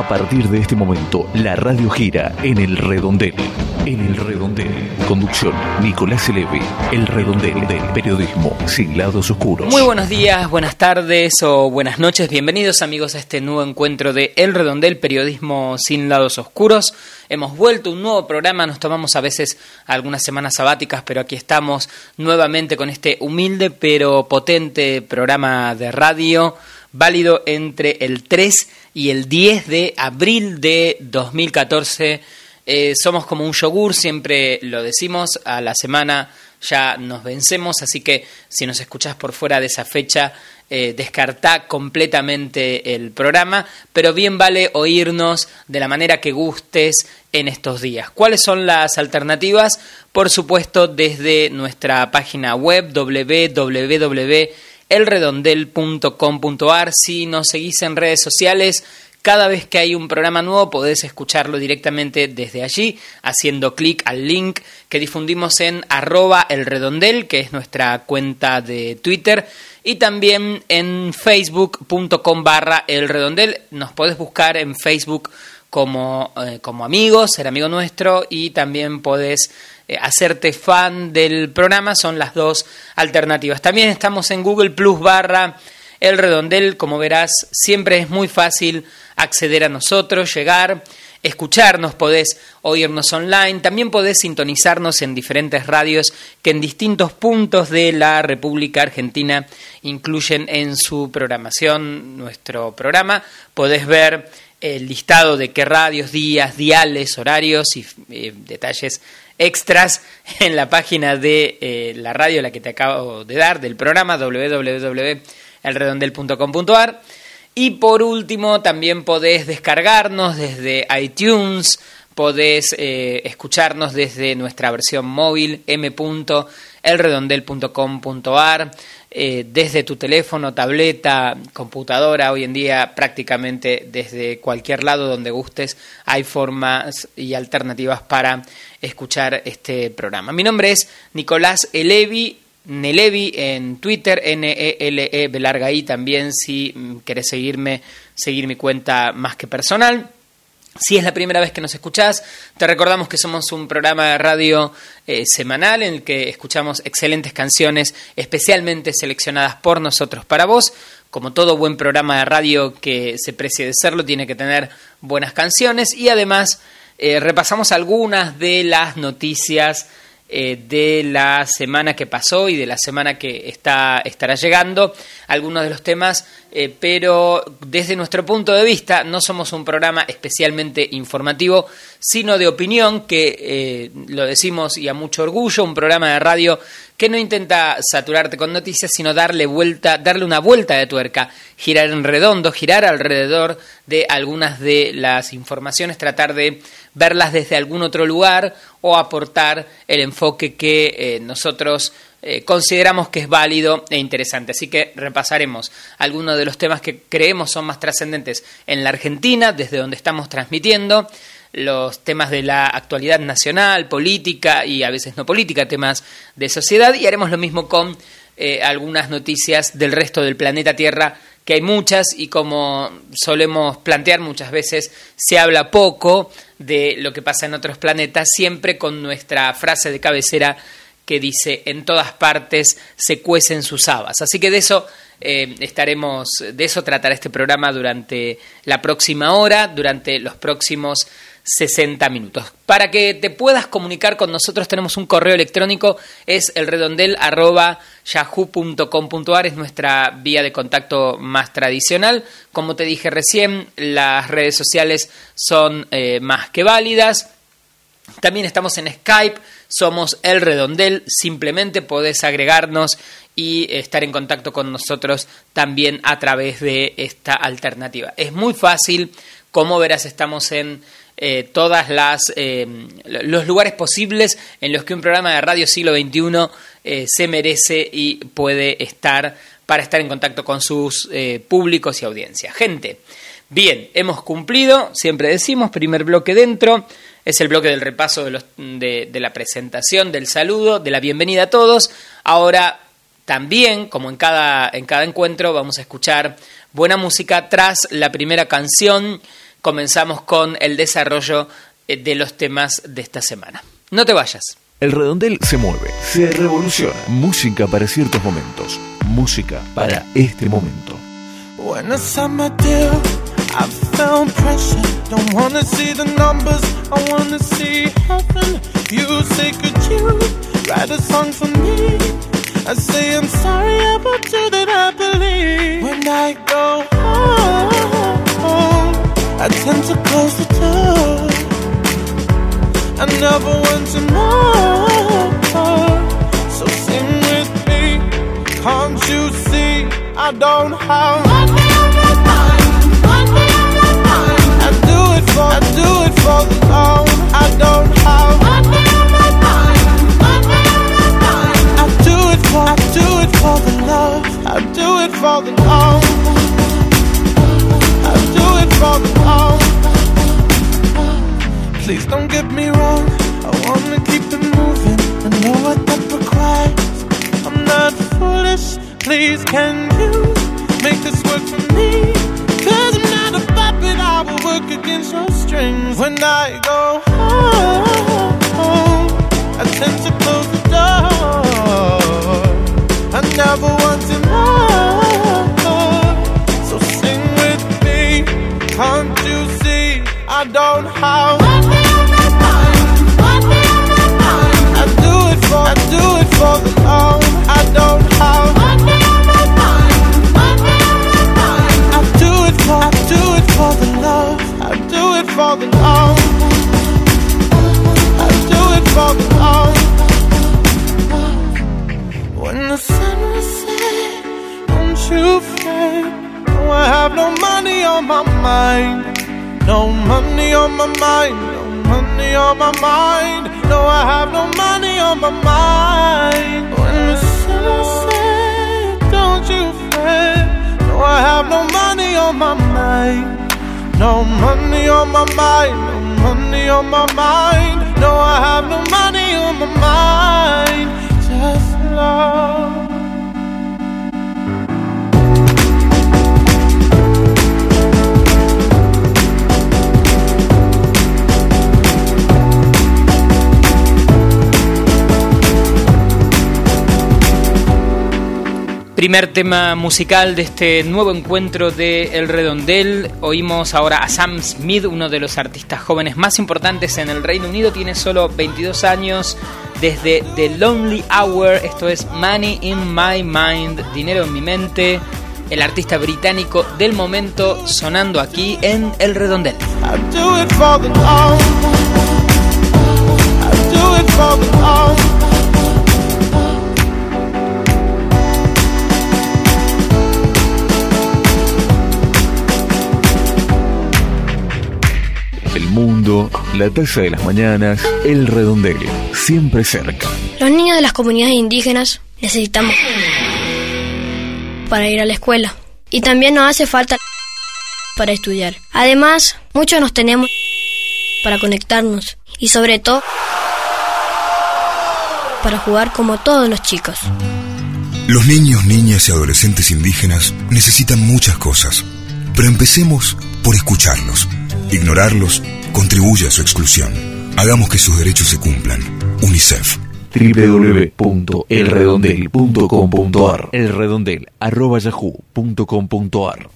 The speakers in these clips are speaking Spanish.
A partir de este momento, la radio gira en El Redondel. En El Redondel. Conducción, Nicolás Elevi. El Redondel del periodismo sin lados oscuros. Muy buenos días, buenas tardes o buenas noches. Bienvenidos amigos a este nuevo encuentro de El Redondel, periodismo sin lados oscuros. Hemos vuelto a un nuevo programa, nos tomamos a veces algunas semanas sabáticas, pero aquí estamos nuevamente con este humilde pero potente programa de radio, válido entre el 3 y el 10 de abril de 2014. Somos como un yogur, siempre lo decimos, a la semana ya nos vencemos, así que si nos escuchás por fuera de esa fecha, descartá completamente el programa, pero bien vale oírnos de la manera que gustes en estos días. ¿Cuáles son las alternativas? Por supuesto, desde nuestra página web www.elredondel.com.ar. Si nos seguís en redes sociales, cada vez que hay un programa nuevo podés escucharlo directamente desde allí, haciendo clic al link que difundimos en @elredondel, que es nuestra cuenta de Twitter, y también en facebook.com/elredondel. Nos podés buscar en Facebook como amigo, ser amigo nuestro, y también podés hacerte fan del programa. Son las dos alternativas. También estamos en Google Plus /El Redondel. Como verás, siempre es muy fácil acceder a nosotros, llegar, escucharnos, podés oírnos online, también podés sintonizarnos en diferentes radios que en distintos puntos de la República Argentina incluyen en su programación nuestro programa. Podés ver el listado de qué radios, días, diales, horarios y detalles extras en la página de la radio, la que te acabo de dar, del programa, www.elredondel.com.ar. Y por último, también podés descargarnos desde iTunes, podés escucharnos desde nuestra versión móvil, m.elredondel.com.ar, desde tu teléfono, tableta, computadora. Hoy en día prácticamente desde cualquier lado donde gustes hay formas y alternativas para escuchar este programa. Mi nombre es Nicolás Elevi, Nelevi en Twitter, N-E-L-E, belarga I también, si querés seguir mi cuenta más que personal. Si es la primera vez que nos escuchás, te recordamos que somos un programa de radio semanal en el que escuchamos excelentes canciones, especialmente seleccionadas por nosotros para vos. Como todo buen programa de radio que se precie de serlo, tiene que tener buenas canciones, y además repasamos algunas de las noticias de la semana que pasó y de la semana que estará llegando, algunos de los temas, pero desde nuestro punto de vista no somos un programa especialmente informativo, sino de opinión, que lo decimos y a mucho orgullo, un programa de radio que no intenta saturarte con noticias, sino darle una vuelta de tuerca, girar en redondo, girar alrededor de algunas de las informaciones, tratar de verlas desde algún otro lugar o aportar el enfoque que nosotros consideramos que es válido e interesante. Así que repasaremos algunos de los temas que creemos son más trascendentes en la Argentina, desde donde estamos transmitiendo, los temas de la actualidad nacional, política y a veces no política, temas de sociedad, y haremos lo mismo con algunas noticias del resto del planeta Tierra, que hay muchas, y como solemos plantear muchas veces, se habla poco de lo que pasa en otros planetas, siempre con nuestra frase de cabecera que dice: en todas partes se cuecen sus habas. Así que de eso tratará este programa durante la próxima hora, durante los próximos 60 minutos. Para que te puedas comunicar con nosotros tenemos un correo electrónico, es elredondel@yahoo.com.ar, es nuestra vía de contacto más tradicional. Como te dije recién, las redes sociales son más que válidas. También estamos en Skype, somos El Redondel, simplemente podés agregarnos y estar en contacto con nosotros también a través de esta alternativa. Es muy fácil, como verás, estamos en todas los lugares posibles en los que un programa de radio siglo XXI se merece y puede estar, para estar en contacto con sus públicos y audiencia. Gente, bien, hemos cumplido, siempre decimos, primer bloque dentro. Es el bloque del repaso de la presentación, del saludo, de la bienvenida a todos. Ahora también, como en cada encuentro, vamos a escuchar buena música tras la primera canción, comenzamos con el desarrollo de los temas de esta semana. No te vayas. El redondel se mueve, se revoluciona. Música para ciertos momentos, música para este momento. When I signed my deal, I felt pressure. Don't wanna see the numbers, I wanna see heaven. You say, could you write a song for me? I say, I'm sorry about you that I believe. When I go home, I tend to close the door. I never want to know. So sing with me, can't you see I don't have one thing on my mind, one thing on my mind. I do it for the love. I don't have one thing on my mind, one thing on my mind. I do it for the love. I do it for the love. I do it for the love. Please don't get me wrong, I wanna keep it moving. I know what that requires. I'm not foolish, please can you make this work for me? Cause I'm not a puppet, I will work against your strings. When I go home, I tend to close the door. I never want to know. So sing with me, can't you see I don't have one thing on my mind, one thing on my mind. I do it for the love. I don't have one thing on my mind, one thing on my mind. I do it for the love. I do it for the love. I do it for the love. When the sun will set, don't you fret. No, I have no money on my mind. No money on my mind, no money on my mind. No, I have no money on my mind. When the sun sets, don't you fret. No, I have no money on my mind. No money on my mind, no money on my mind. No, I have no money on my mind. Just love. Primer tema musical de este nuevo encuentro de El Redondel. Oímos ahora a Sam Smith, uno de los artistas jóvenes más importantes en el Reino Unido. Tiene solo 22 años. Desde The Lonely Hour, esto es Money in My Mind, dinero en mi mente. El artista británico del momento sonando aquí en El Redondel. I do it for the love. I do it for the love. El mundo, la taza de las mañanas, El Redondel, siempre cerca. Los niños de las comunidades indígenas necesitamos para ir a la escuela. Y también nos hace falta para estudiar. Además, muchos nos tenemos para conectarnos. Y sobre todo, para jugar como todos los chicos. Los niños, niñas y adolescentes indígenas necesitan muchas cosas. Pero empecemos por escucharlos. Ignorarlos contribuye a su exclusión. Hagamos que sus derechos se cumplan. UNICEF. www.elredondel.com.ar elredondel@yahoo.com.ar.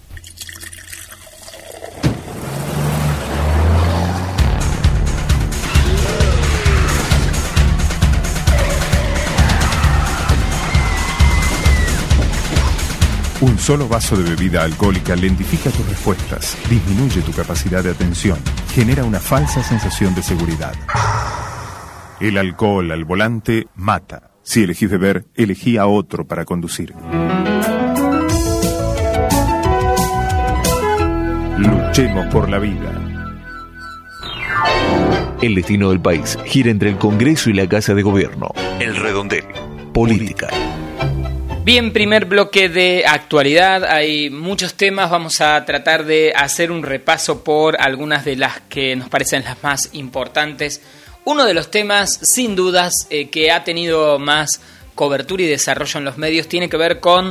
Un solo vaso de bebida alcohólica lentifica tus respuestas, disminuye tu capacidad de atención, genera una falsa sensación de seguridad. El alcohol al volante mata. Si elegís beber, elegí a otro para conducir. Luchemos por la vida. El destino del país gira entre el Congreso y la Casa de Gobierno. El Redondel. Política. Bien, primer bloque de actualidad. Hay muchos temas. Vamos a tratar de hacer un repaso por algunas de las que nos parecen las más importantes. Uno de los temas, sin dudas, que ha tenido más cobertura y desarrollo en los medios tiene que ver con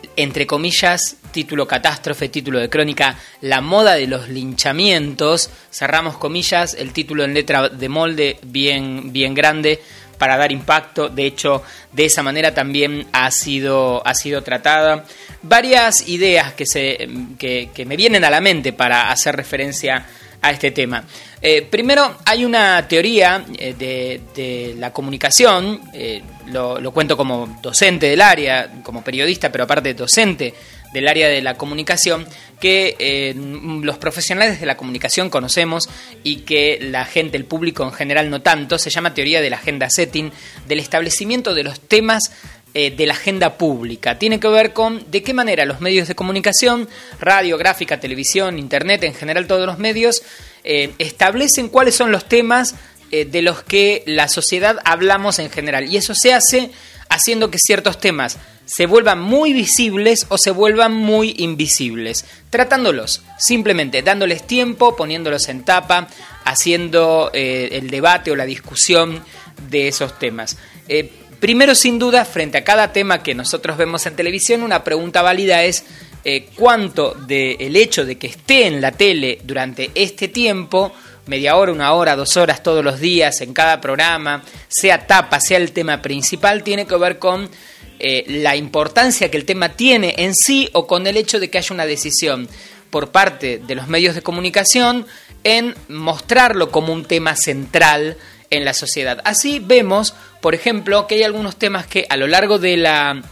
entre comillas, título catástrofe, título de crónica, la moda de los linchamientos, cerramos comillas, el título en letra de molde bien grande para dar impacto. De hecho, de esa manera también ha sido tratada. Varias ideas que me vienen a la mente para hacer referencia a este tema. Primero, hay una teoría de la comunicación, lo cuento como docente del área, como periodista, pero aparte docente del área de la comunicación, que los profesionales de la comunicación conocemos y que la gente, el público en general no tanto. Se llama teoría de la agenda setting, del establecimiento de los temas de la agenda pública. Tiene que ver con de qué manera los medios de comunicación, radio, gráfica, televisión, internet, en general todos los medios, establecen cuáles son los temas de los que la sociedad hablamos en general. Y eso se hace haciendo que ciertos temas se vuelvan muy visibles o se vuelvan muy invisibles, tratándolos, simplemente dándoles tiempo, poniéndolos en tapa, haciendo el debate o la discusión de esos temas. Primero, sin duda, frente a cada tema que nosotros vemos en televisión, una pregunta válida es cuánto del hecho de que esté en la tele durante este tiempo, media hora, 1 hora, 2 horas todos los días, en cada programa, sea tapa, sea el tema principal, tiene que ver con la importancia que el tema tiene en sí o con el hecho de que haya una decisión por parte de los medios de comunicación en mostrarlo como un tema central en la sociedad. Así vemos, por ejemplo, que hay algunos temas que a lo largo del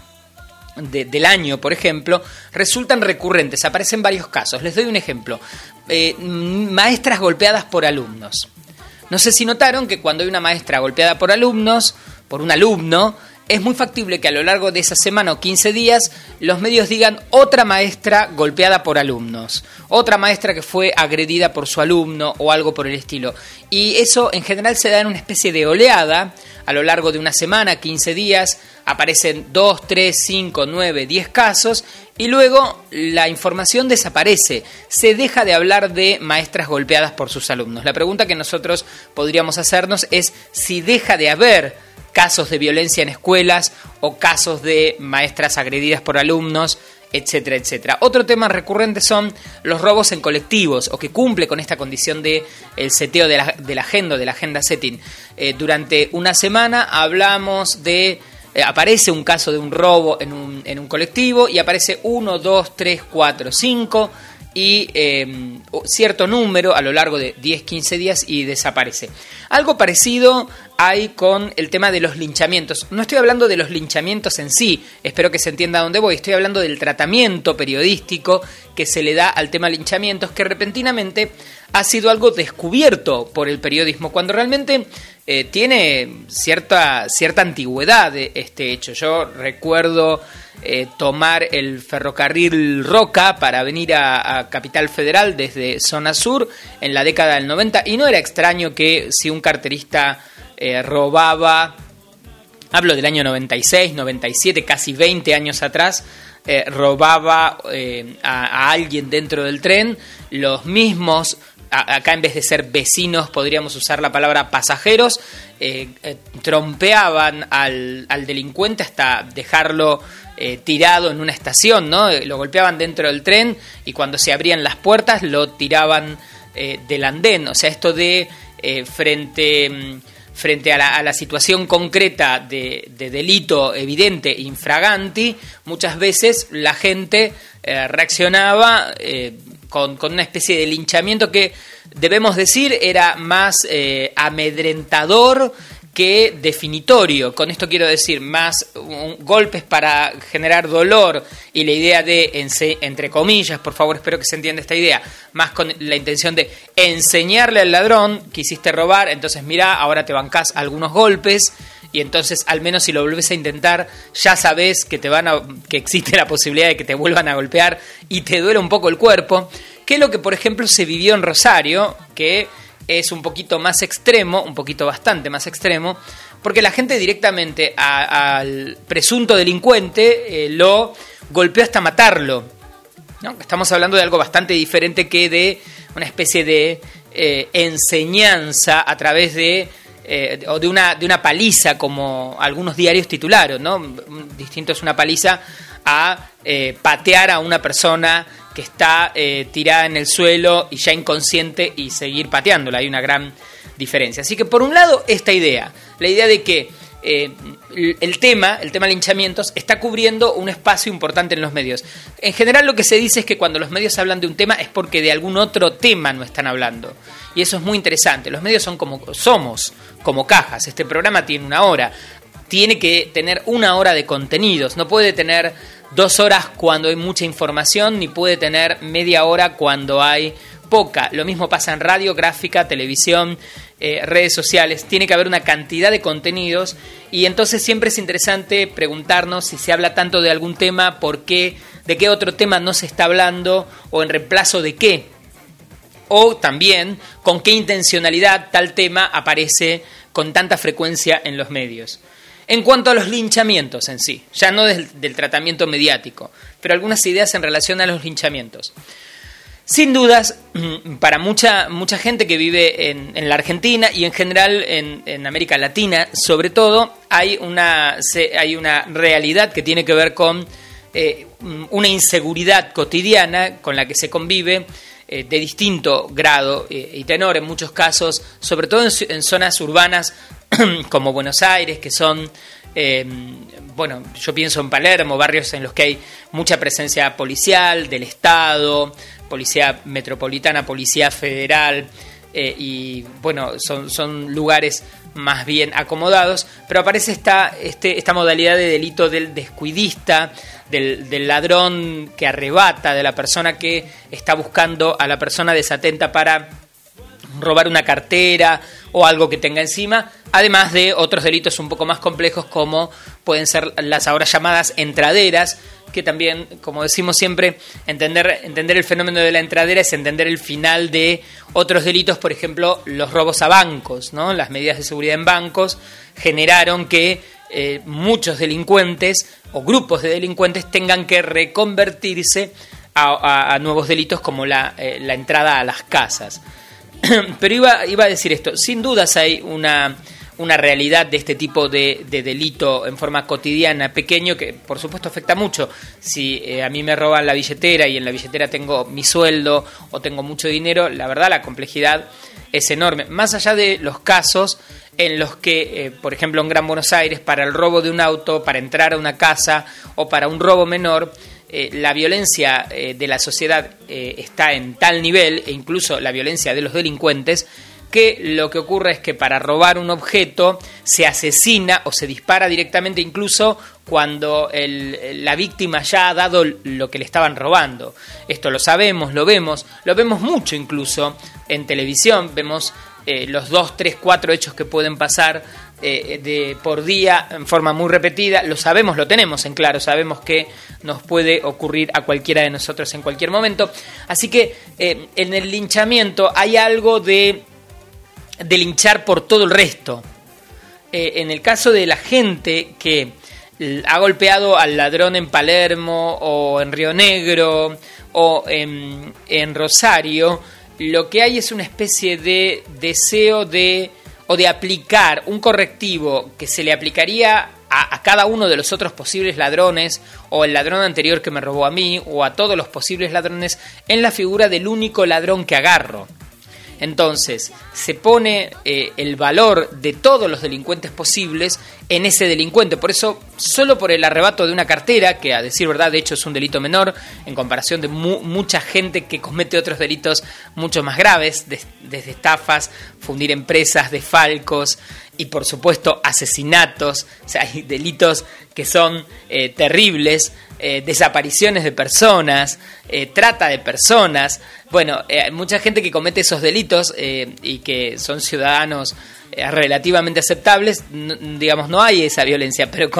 año, por ejemplo, resultan recurrentes, aparecen varios casos. Les doy un ejemplo. Maestras golpeadas por alumnos. No sé si notaron que cuando hay una maestra golpeada por alumnos, por un alumno, es muy factible que a lo largo de esa semana o 15 días los medios digan otra maestra golpeada por alumnos, otra maestra que fue agredida por su alumno o algo por el estilo. Y eso en general se da en una especie de oleada a lo largo de una semana, 15 días, aparecen 2, 3, 5, 9, 10 casos y luego la información desaparece. Se deja de hablar de maestras golpeadas por sus alumnos. La pregunta que nosotros podríamos hacernos es si deja de haber casos de violencia en escuelas o casos de maestras agredidas por alumnos, etcétera, etcétera. Otro tema recurrente son los robos en colectivos o que cumple con esta condición de el seteo de la agenda setting. Durante una semana hablamos de aparece un caso de un robo en un colectivo y aparece 1, 2, 3, 4, 5 y cierto número a lo largo de 10, 15 días y desaparece. Algo parecido hay con el tema de los linchamientos. No estoy hablando de los linchamientos en sí, espero que se entienda a dónde voy. Estoy hablando del tratamiento periodístico que se le da al tema linchamientos, que repentinamente ha sido algo descubierto por el periodismo, cuando realmente tiene cierta antigüedad este hecho. Yo recuerdo tomar el ferrocarril Roca para venir a Capital Federal desde zona sur en la década del 90 y no era extraño que si un carterista robaba, hablo del año 96, 97, casi 20 años atrás, robaba a alguien dentro del tren, los mismos, acá en vez de ser vecinos podríamos usar la palabra pasajeros, trompeaban al delincuente hasta dejarlo tirado en una estación, ¿no? Lo golpeaban dentro del tren y cuando se abrían las puertas lo tiraban del andén. O sea, esto de frente a la situación concreta de delito evidente, infraganti, muchas veces la gente reaccionaba con una especie de linchamiento que, debemos decir, era más amedrentador que definitorio. Con esto quiero decir más golpes para generar dolor y la idea de, entre comillas, por favor, espero que se entienda esta idea, más con la intención de enseñarle al ladrón que hiciste robar, entonces mirá, ahora te bancás algunos golpes y entonces al menos si lo volvés a intentar ya sabés que que existe la posibilidad de que te vuelvan a golpear y te duele un poco el cuerpo, que es lo que por ejemplo se vivió en Rosario, que es un poquito más extremo, bastante más extremo, porque la gente directamente al presunto delincuente lo golpeó hasta matarlo, ¿no? Estamos hablando de algo bastante diferente que de una especie de enseñanza a través de o de una paliza, como algunos diarios titularon, ¿no? Distinto es una paliza a patear a una persona que está tirada en el suelo y ya inconsciente y seguir pateándola. Hay una gran diferencia. Así que por un lado esta idea, la idea de que el tema linchamientos está cubriendo un espacio importante en los medios. En general lo que se dice es que cuando los medios hablan de un tema es porque de algún otro tema no están hablando. Y eso es muy interesante. Los medios somos como cajas. Este programa tiene 1 hora. Tiene que tener 1 hora de contenidos. No puede tener 2 horas cuando hay mucha información, ni puede tener media hora cuando hay poca. Lo mismo pasa en radio, gráfica, televisión, redes sociales. Tiene que haber una cantidad de contenidos y entonces siempre es interesante preguntarnos si se habla tanto de algún tema, por qué, de qué otro tema no se está hablando o en reemplazo de qué. O también con qué intencionalidad tal tema aparece con tanta frecuencia en los medios. En cuanto a los linchamientos en sí, ya no del tratamiento mediático, pero algunas ideas en relación a los linchamientos. Sin dudas, para mucha gente que vive en la Argentina y en general en América Latina, sobre todo, hay una realidad que tiene que ver con una inseguridad cotidiana con la que se convive de distinto grado y tenor en muchos casos, sobre todo en zonas urbanas como Buenos Aires, que son... yo pienso en Palermo, barrios en los que hay mucha presencia policial, del Estado, policía metropolitana, policía federal, y son lugares más bien acomodados, pero aparece esta modalidad de delito del descuidista, del ladrón que arrebata, de la persona que está buscando a la persona desatenta para robar una cartera o algo que tenga encima, además de otros delitos un poco más complejos como pueden ser las ahora llamadas entraderas, que también, como decimos siempre, entender el fenómeno de la entradera es entender el final de otros delitos, por ejemplo, los robos a bancos, ¿no? Las medidas de seguridad en bancos generaron que muchos delincuentes o grupos de delincuentes tengan que reconvertirse a nuevos delitos como la entrada a las casas. Pero iba a decir esto, sin dudas hay una realidad de este tipo de delito en forma cotidiana, pequeño, que por supuesto afecta mucho. Si a mí me roban la billetera y en la billetera tengo mi sueldo o tengo mucho dinero, la verdad la complejidad es enorme. Más allá de los casos en los que, por ejemplo, en Gran Buenos Aires, para el robo de un auto, para entrar a una casa o para un robo menor, la violencia de la sociedad está en tal nivel, e incluso la violencia de los delincuentes, que lo que ocurre es que para robar un objeto se asesina o se dispara directamente incluso cuando la víctima ya ha dado lo que le estaban robando. Esto lo sabemos, lo vemos mucho incluso en televisión, vemos los 2, 3, 4 hechos que pueden pasar por día en forma muy repetida. Lo sabemos, lo tenemos en claro, sabemos que nos puede ocurrir a cualquiera de nosotros en cualquier momento. Así que en el linchamiento hay algo de linchar por todo el resto. En el caso de la gente que ha golpeado al ladrón en Palermo o en Río Negro o en Rosario, lo que hay es una especie de deseo de aplicar un correctivo que se le aplicaría a cada uno de los otros posibles ladrones, o el ladrón anterior que me robó a mí, o a todos los posibles ladrones, en la figura del único ladrón que agarro. Entonces, se pone el valor de todos los delincuentes posibles en ese delincuente. Por eso, solo por el arrebato de una cartera, que a decir verdad, de hecho es un delito menor, en comparación de mucha gente que comete otros delitos mucho más graves, desde estafas, fundir empresas, desfalcos y por supuesto asesinatos. O sea, hay delitos que son terribles, desapariciones de personas, trata de personas. Bueno, hay mucha gente que comete esos delitos y que son ciudadanos relativamente aceptables. Digamos, no hay esa violencia, pero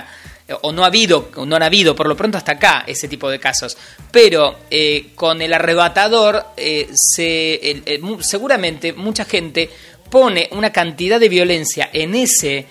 no han habido, por lo pronto hasta acá, ese tipo de casos. Pero con el arrebatador, seguramente mucha gente pone una cantidad de violencia en ese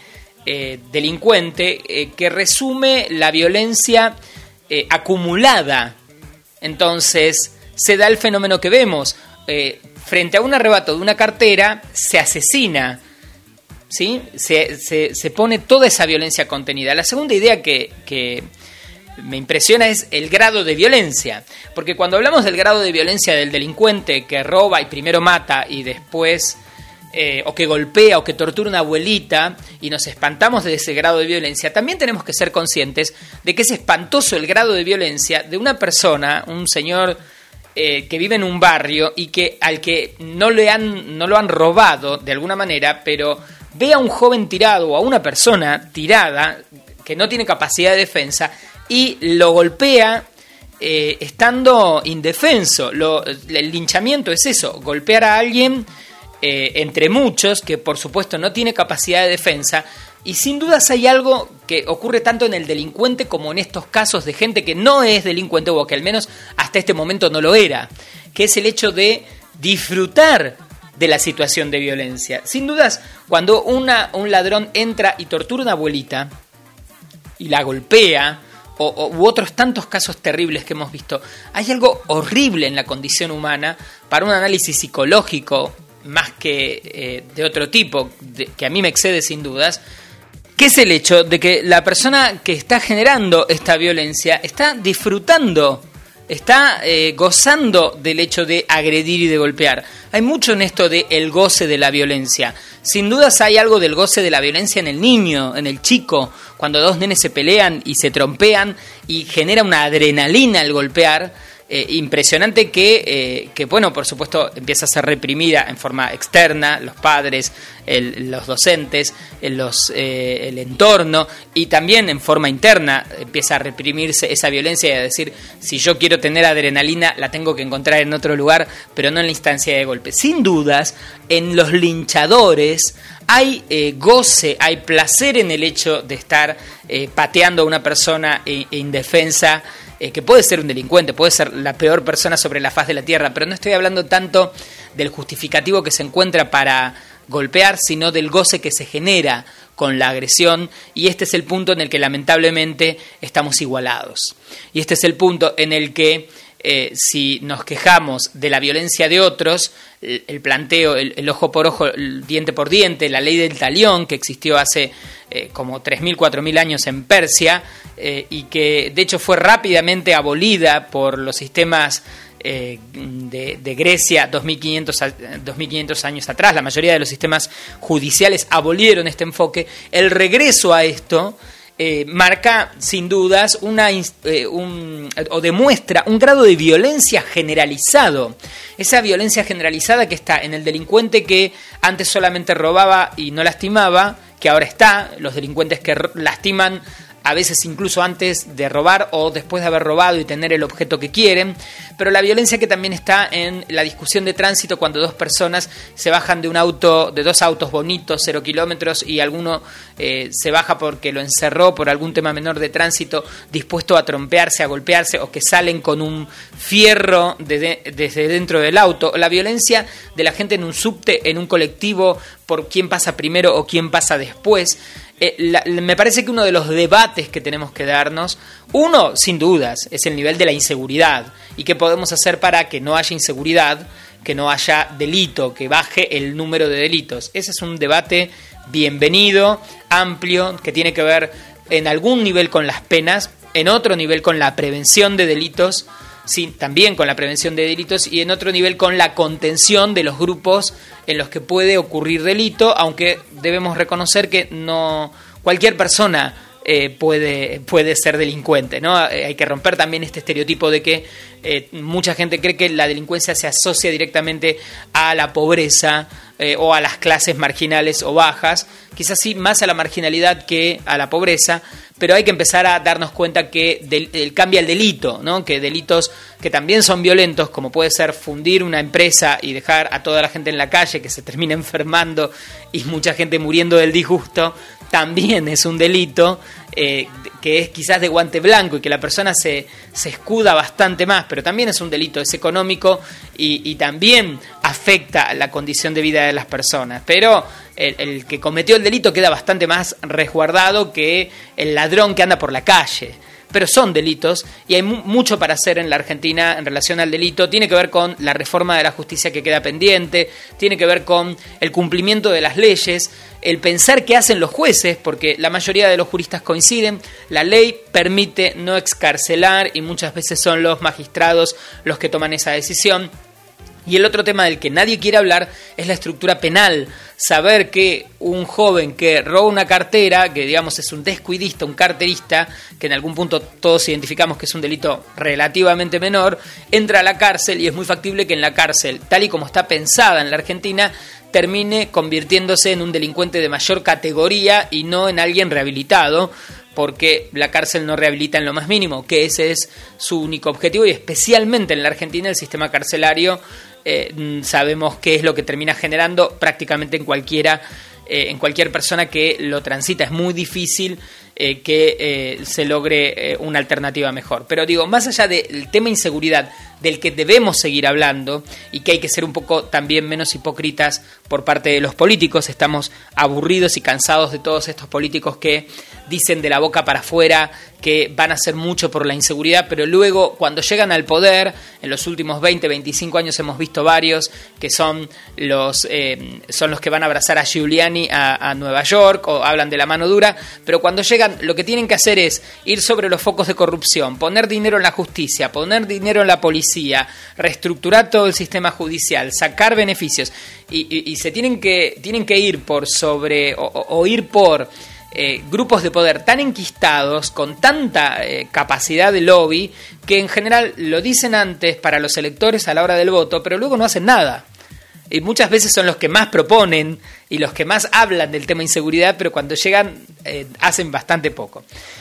delincuente que resume la violencia acumulada. Entonces se da el fenómeno que vemos. Frente a un arrebato de una cartera se asesina. ¿sí? Se pone toda esa violencia contenida. La segunda idea que me impresiona es el grado de violencia, porque cuando hablamos del grado de violencia del delincuente que roba y primero mata y después o que golpea o que tortura a una abuelita y nos espantamos de ese grado de violencia, también tenemos que ser conscientes de que es espantoso el grado de violencia de una persona, un señor que vive en un barrio y que al que no lo han robado de alguna manera, pero ve a un joven tirado o a una persona tirada que no tiene capacidad de defensa y lo golpea estando indefenso. El linchamiento es eso, golpear a alguien entre muchos que por supuesto no tiene capacidad de defensa, y sin dudas hay algo que ocurre tanto en el delincuente como en estos casos de gente que no es delincuente o que al menos hasta este momento no lo era, que es el hecho de disfrutar de la situación de violencia. Sin dudas, cuando un ladrón entra y tortura a una abuelita y la golpea, u otros tantos casos terribles que hemos visto, hay algo horrible en la condición humana para un análisis psicológico más que de otro tipo, que a mí me excede sin dudas, que es el hecho de que la persona que está generando esta violencia está disfrutando, está gozando del hecho de agredir y de golpear. Hay mucho en esto de el goce de la violencia. Sin dudas hay algo del goce de la violencia en el niño, en el chico, cuando dos nenes se pelean y se trompean y genera una adrenalina al golpear. Impresionante que, bueno, por supuesto empieza a ser reprimida en forma externa, los padres, los docentes, el entorno, y también en forma interna empieza a reprimirse esa violencia y a decir, si yo quiero tener adrenalina la tengo que encontrar en otro lugar, pero no en la instancia de golpe. Sin dudas, en los linchadores hay goce, hay placer en el hecho de estar pateando a una persona indefensa, que puede ser un delincuente, puede ser la peor persona sobre la faz de la tierra, pero no estoy hablando tanto del justificativo que se encuentra para golpear, sino del goce que se genera con la agresión, y este es el punto en el que lamentablemente estamos igualados. Y este es el punto en el que si nos quejamos de la violencia de otros, el planteo, el ojo por ojo, el diente por diente, la ley del talión que existió hace como 3.000, 4.000 años en Persia, y que de hecho fue rápidamente abolida por los sistemas de Grecia 2.500 años atrás. La mayoría de los sistemas judiciales abolieron este enfoque. El regreso a esto marca sin dudas o demuestra un grado de violencia generalizado. Esa violencia generalizada que está en el delincuente que antes solamente robaba y no lastimaba, que ahora está, los delincuentes que lastiman a veces incluso antes de robar o después de haber robado y tener el objeto que quieren, pero la violencia que también está en la discusión de tránsito cuando dos personas se bajan de dos autos bonitos, 0 kilómetros, y alguno se baja porque lo encerró por algún tema menor de tránsito, dispuesto a trompearse, a golpearse, o que salen con un fierro desde dentro del auto. La violencia de la gente en un subte, en un colectivo, por quién pasa primero o quién pasa después. Me parece que uno de los debates que tenemos que darnos, uno, sin dudas, es el nivel de la inseguridad y qué podemos hacer para que no haya inseguridad, que no haya delito, que baje el número de delitos. Ese es un debate bienvenido, amplio, que tiene que ver en algún nivel con las penas, en otro nivel con la prevención de delitos, sí, también con la prevención de delitos, y en otro nivel con la contención de los grupos en los que puede ocurrir delito, aunque debemos reconocer que no cualquier persona puede ser delincuente, ¿no? Hay que romper también este estereotipo de que mucha gente cree que la delincuencia se asocia directamente a la pobreza o a las clases marginales o bajas, quizás sí más a la marginalidad que a la pobreza, pero hay que empezar a darnos cuenta que cambia el delito, ¿no? Que delitos que también son violentos, como puede ser fundir una empresa y dejar a toda la gente en la calle que se termina enfermando y mucha gente muriendo del disgusto, también es un delito que es quizás de guante blanco y que la persona se escuda bastante más, pero también es un delito, es económico y también afecta la condición de vida de las personas. Pero el que cometió el delito queda bastante más resguardado que el ladrón que anda por la calle, pero son delitos y hay mucho para hacer en la Argentina en relación al delito. Tiene que ver con la reforma de la justicia que queda pendiente, tiene que ver con el cumplimiento de las leyes, el pensar qué hacen los jueces, porque la mayoría de los juristas coinciden, la ley permite no excarcelar y muchas veces son los magistrados los que toman esa decisión. Y el otro tema del que nadie quiere hablar es la estructura penal. Saber que un joven que roba una cartera, que digamos es un descuidista, un carterista, que en algún punto todos identificamos que es un delito relativamente menor, entra a la cárcel y es muy factible que en la cárcel, tal y como está pensada en la Argentina, termine convirtiéndose en un delincuente de mayor categoría y no en alguien rehabilitado, porque la cárcel no rehabilita en lo más mínimo, que ese es su único objetivo, y especialmente en la Argentina el sistema carcelario sabemos qué es lo que termina generando prácticamente en cualquier persona que lo transita. Es muy difícil que se logre una alternativa mejor. Pero digo, más allá del tema inseguridad, del que debemos seguir hablando y que hay que ser un poco también menos hipócritas por parte de los políticos, estamos aburridos y cansados de todos estos políticos que dicen de la boca para afuera que van a hacer mucho por la inseguridad, pero luego cuando llegan al poder, en los últimos 20, 25 años hemos visto varios que son los que van a abrazar a Giuliani a Nueva York o hablan de la mano dura, pero cuando llegan lo que tienen que hacer es ir sobre los focos de corrupción, poner dinero en la justicia, poner dinero en la policía, reestructurar todo el sistema judicial, sacar beneficios y se tienen que ir por sobre o ir por grupos de poder tan enquistados, con tanta capacidad de lobby, que en general lo dicen antes para los electores a la hora del voto, pero luego no hacen nada. Y muchas veces son los que más proponen y los que más hablan del tema inseguridad, pero cuando llegan hacen bastante poco.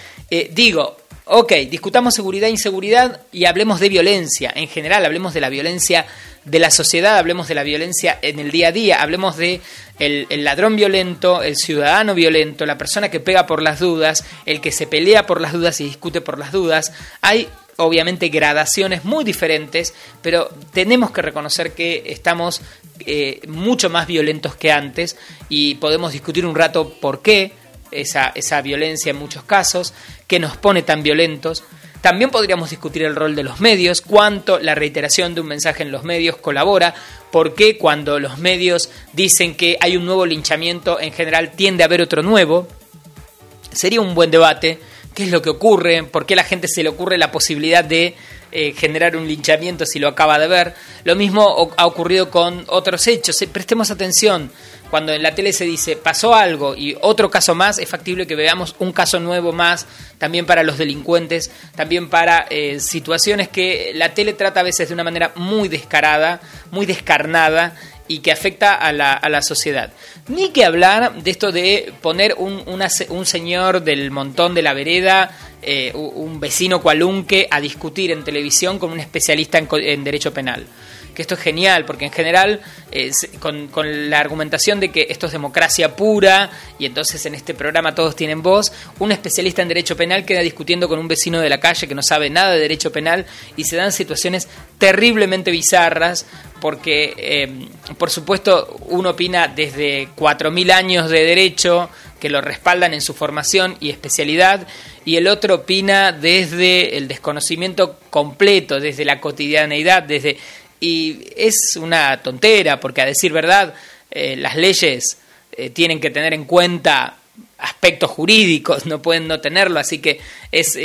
Discutamos seguridad e inseguridad y hablemos de violencia. En general, hablemos de la violencia de la sociedad, hablemos de la violencia en el día a día, hablemos de el ladrón violento, el ciudadano violento, la persona que pega por las dudas, el que se pelea por las dudas y discute por las dudas. Hay obviamente gradaciones muy diferentes, pero tenemos que reconocer que estamos mucho más violentos que antes y podemos discutir un rato por qué esa violencia en muchos casos, qué nos pone tan violentos. También podríamos discutir el rol de los medios, cuánto la reiteración de un mensaje en los medios colabora, por qué cuando los medios dicen que hay un nuevo linchamiento, en general tiende a haber otro nuevo. Sería un buen debate. ¿Qué es lo que ocurre? ¿Por qué a la gente se le ocurre la posibilidad de generar un linchamiento si lo acaba de ver? Lo mismo ha ocurrido con otros hechos. Prestemos atención. Cuando en la tele se dice pasó algo y otro caso más, es factible que veamos un caso nuevo más, también para los delincuentes, también para situaciones que la tele trata a veces de una manera muy descarada, muy descarnada, y que afecta a la sociedad. Ni que hablar de esto de poner un señor del montón de la vereda, un vecino cualunque, a discutir en televisión con un especialista en derecho penal. Que esto es genial, porque en general, con la argumentación de que esto es democracia pura, y entonces en este programa todos tienen voz, un especialista en derecho penal queda discutiendo con un vecino de la calle que no sabe nada de derecho penal, y se dan situaciones terriblemente bizarras, porque, por supuesto, uno opina desde 4.000 años de derecho, que lo respaldan en su formación y especialidad, y el otro opina desde el desconocimiento completo, desde la cotidianeidad, y es una tontera, porque a decir verdad, las leyes tienen que tener en cuenta aspectos jurídicos, no pueden no tenerlo, así que es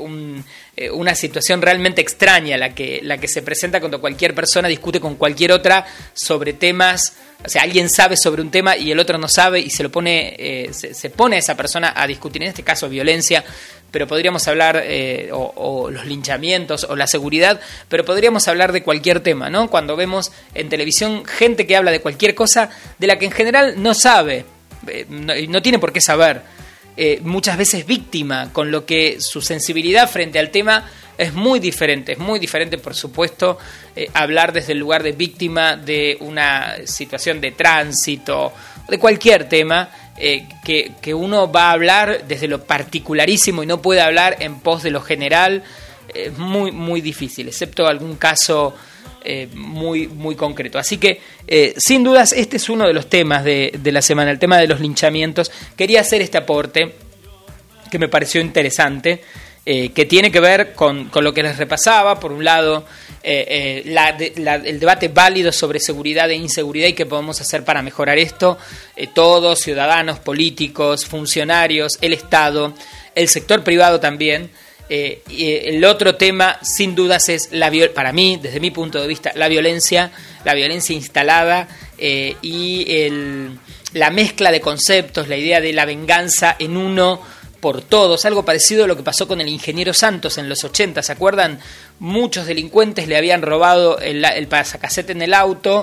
una situación realmente extraña la que se presenta cuando cualquier persona discute con cualquier otra sobre temas. O sea, alguien sabe sobre un tema y el otro no sabe y se pone a esa persona a discutir, en este caso violencia, pero podríamos hablar, o los linchamientos, o la seguridad, pero podríamos hablar de cualquier tema, ¿no? Cuando vemos en televisión gente que habla de cualquier cosa de la que en general no sabe, no tiene por qué saber, muchas veces víctima, con lo que su sensibilidad frente al tema es muy diferente, por supuesto, hablar desde el lugar de víctima de una situación de tránsito, de cualquier tema, que uno va a hablar desde lo particularísimo y no puede hablar en pos de lo general. Es muy, muy difícil, excepto algún caso muy, muy concreto. Así que, sin dudas, este es uno de los temas de la semana, el tema de los linchamientos. Quería hacer este aporte que me pareció interesante que tiene que ver con lo que les repasaba. Por un lado, el debate válido sobre seguridad e inseguridad y qué podemos hacer para mejorar esto, todos, ciudadanos, políticos, funcionarios, el Estado, el sector privado también. Y el otro tema, sin dudas, es para mí, desde mi punto de vista, la violencia instalada y la mezcla de conceptos, la idea de la venganza en uno por todos, algo parecido a lo que pasó con el ingeniero Santos en los 80, ¿se acuerdan? Muchos delincuentes le habían robado el pasacasete en el auto.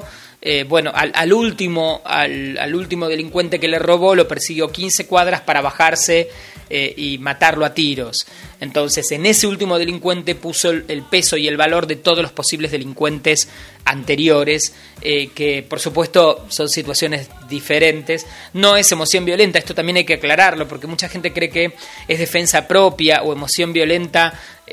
Al último delincuente que le robó lo persiguió 15 cuadras para bajarse y matarlo a tiros. Entonces, en ese último delincuente puso el peso y el valor de todos los posibles delincuentes anteriores, que por supuesto son situaciones diferentes. No es emoción violenta, esto también hay que aclararlo, porque mucha gente cree que es defensa propia o emoción violenta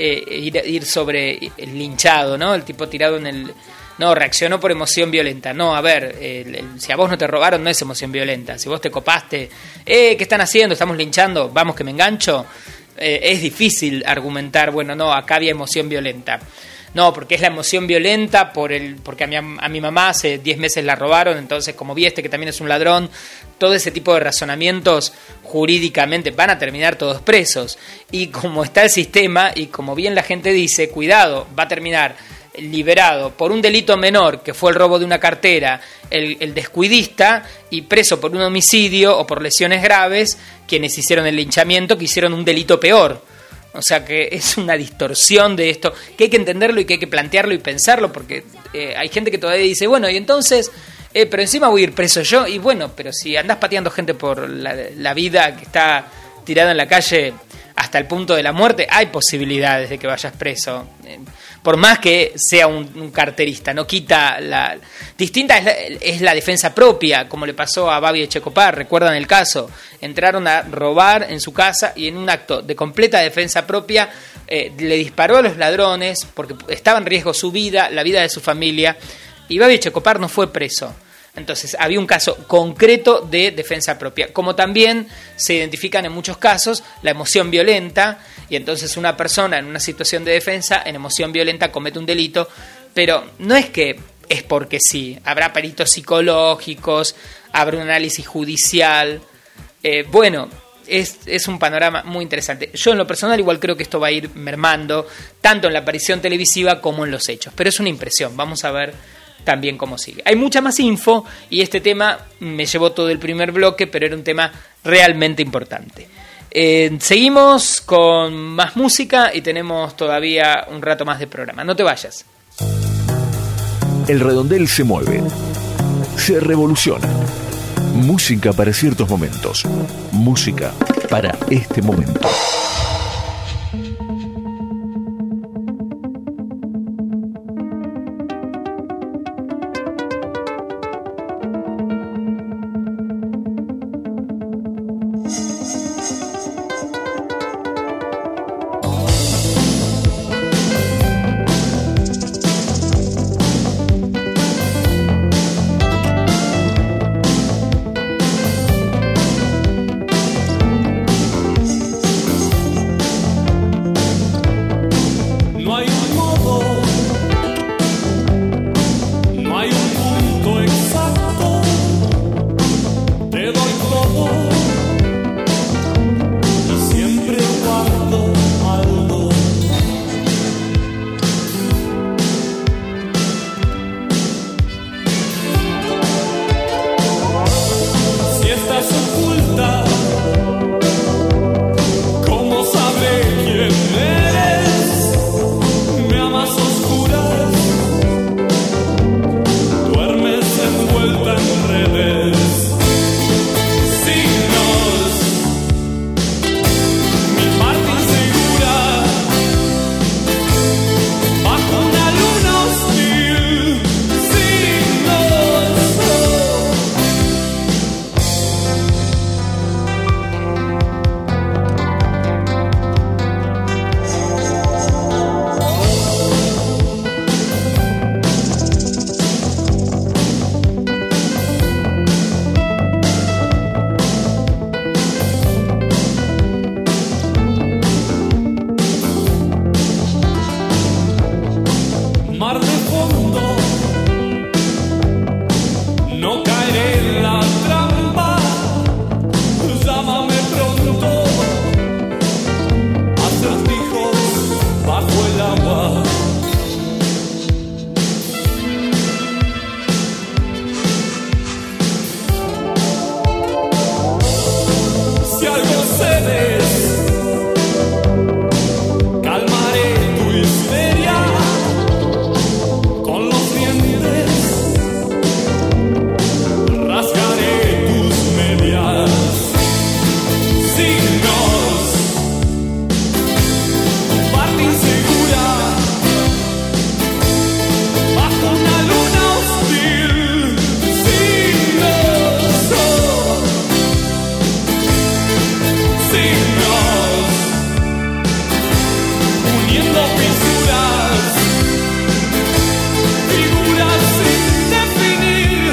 ir sobre el linchado, ¿no? El tipo tirado en el... No, reaccionó por emoción violenta. No, a ver, si a vos no te robaron, no es emoción violenta. Si vos te copaste, ¿qué están haciendo? ¿Estamos linchando? ¿Vamos que me engancho? Es difícil argumentar, bueno, no, acá había emoción violenta. No, porque es la emoción violenta porque a mi mamá hace 10 meses la robaron, entonces como vi que también es un ladrón, todo ese tipo de razonamientos jurídicamente van a terminar todos presos. Y como está el sistema, y como bien la gente dice, cuidado, va a terminar liberado por un delito menor, que fue el robo de una cartera, el descuidista, y preso por un homicidio o por lesiones graves quienes hicieron el linchamiento, que hicieron un delito peor. O sea que es una distorsión de esto, que hay que entenderlo y que hay que plantearlo y pensarlo, porque hay gente que todavía dice, bueno, y entonces, pero encima voy a ir preso yo, y bueno, pero si andás pateando gente por la vida que está tirada en la calle hasta el punto de la muerte, hay posibilidades de que vayas preso. Por más que sea un carterista, no quita la... Distinta es la defensa propia, como le pasó a Babi Echecopar, recuerdan el caso. Entraron a robar en su casa y en un acto de completa defensa propia le disparó a los ladrones porque estaba en riesgo su vida, la vida de su familia, y Babi Echecopar no fue preso. Entonces había un caso concreto de defensa propia, como también se identifican en muchos casos la emoción violenta, y entonces una persona en una situación de defensa, en emoción violenta, comete un delito, pero no es que es porque sí, habrá peritos psicológicos, habrá un análisis judicial, es un panorama muy interesante. Yo en lo personal igual creo que esto va a ir mermando, tanto en la aparición televisiva como en los hechos, pero es una impresión, vamos a ver también cómo sigue. Hay mucha más info y este tema me llevó todo el primer bloque, pero era un tema realmente importante. Seguimos con más música y tenemos todavía un rato más de programa. No te vayas. El redondel se mueve, se revoluciona. Música para ciertos momentos. Música para este momento. ¿Cómo sabré quién eres? Me amas oscuro. mar de fondo, no caeré en la trampa, llámame pronto, acertijos bajo el agua. Si algo cedes, calmaré tu histeria con los dientes, rasgaré tus medias. Signos, parte insegura, bajo una luna hostil. Signos, uniendo fisuras, figuras sin definir.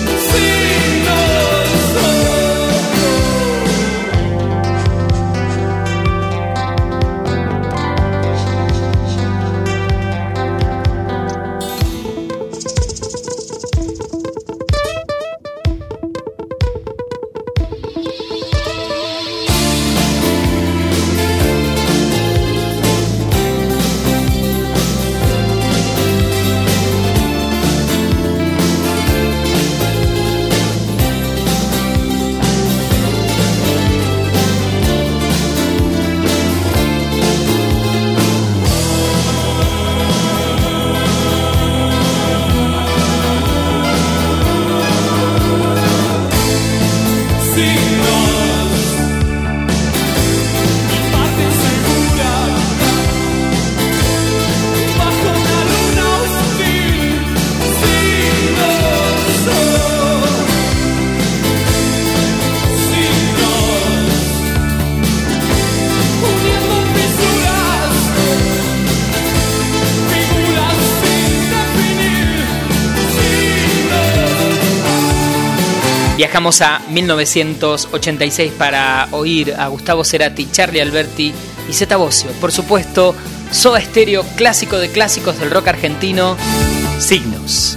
Viajamos a 1986 para oír a Gustavo Cerati, Charly Alberti y Zeta Bosio. Por supuesto, Soda Stereo, clásico de clásicos del rock argentino, Signos.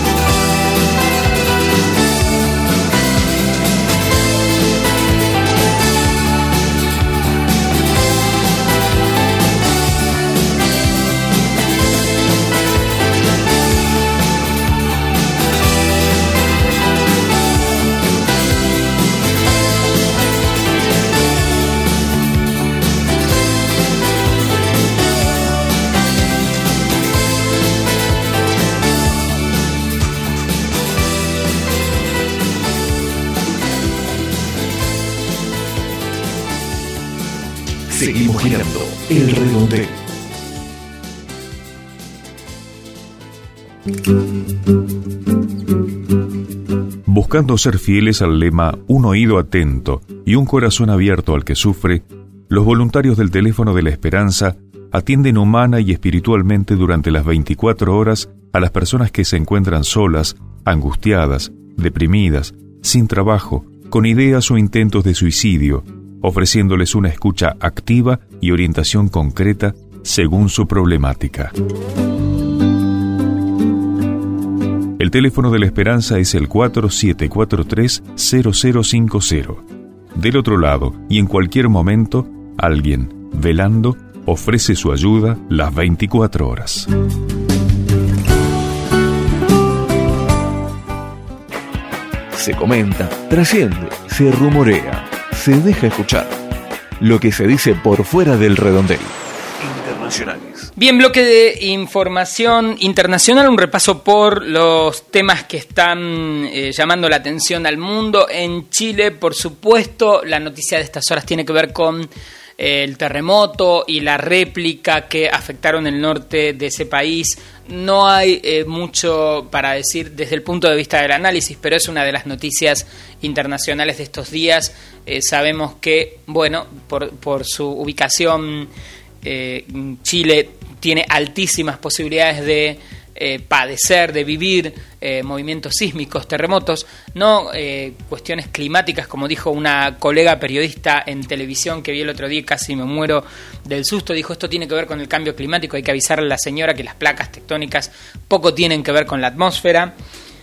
Seguimos girando el redondel. Buscando ser fieles al lema "un oído atento y un corazón abierto al que sufre", los voluntarios del Teléfono de la Esperanza atienden humana y espiritualmente durante las 24 horas a las personas que se encuentran solas, angustiadas, deprimidas, sin trabajo, con ideas o intentos de suicidio, ofreciéndoles una escucha activa y orientación concreta según su problemática. El teléfono de la Esperanza es el 4743-0050. Del otro lado, y en cualquier momento, alguien, velando, ofrece su ayuda las 24 horas. Se comenta, trasciende, se rumorea, se deja escuchar. Lo que se dice por fuera del redondel. Internacionales. Bien, bloque de información internacional, un repaso por los temas que están llamando la atención al mundo. En Chile, por supuesto, la noticia de estas horas tiene que ver con el terremoto y la réplica que afectaron el norte de ese país. No hay mucho para decir desde el punto de vista del análisis, pero es una de las noticias internacionales de estos días. Sabemos que, bueno, por su ubicación, Chile tiene altísimas posibilidades de padecer, de vivir movimientos sísmicos, terremotos, no cuestiones climáticas, como dijo una colega periodista en televisión que vi el otro día, casi me muero del susto, dijo esto tiene que ver con el cambio climático, hay que avisarle a la señora que las placas tectónicas poco tienen que ver con la atmósfera.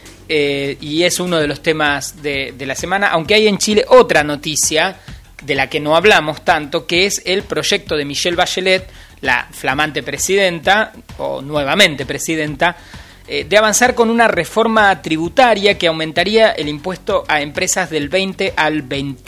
Y es uno de los temas de la semana, aunque hay en Chile otra noticia de la que no hablamos tanto, que es el proyecto de Michelle Bachelet, la flamante presidenta, o nuevamente presidenta, de avanzar con una reforma tributaria que aumentaría el impuesto a empresas del 20 al